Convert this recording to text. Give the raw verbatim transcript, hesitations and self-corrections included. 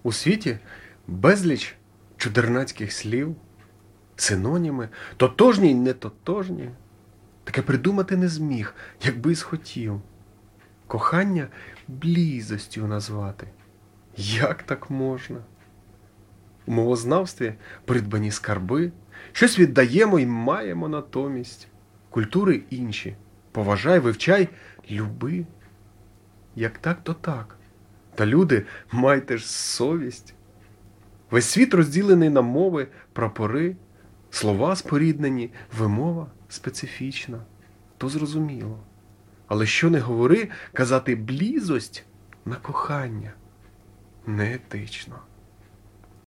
У світі безліч чудернацьких слів, синоніми, тотожні й нетотожні. Таке придумати не зміг, якби й схотів. Кохання близостю назвати. Як так можна? У мовознавстві придбані скарби, щось віддаємо й маємо натомість. Культури інші. Поважай, вивчай, люби. Як так, то так. Та люди, майте ж совість. Весь світ розділений на мови, прапори, слова споріднені, вимова специфічна. То зрозуміло. Але що не говори, казати близость на кохання неетично.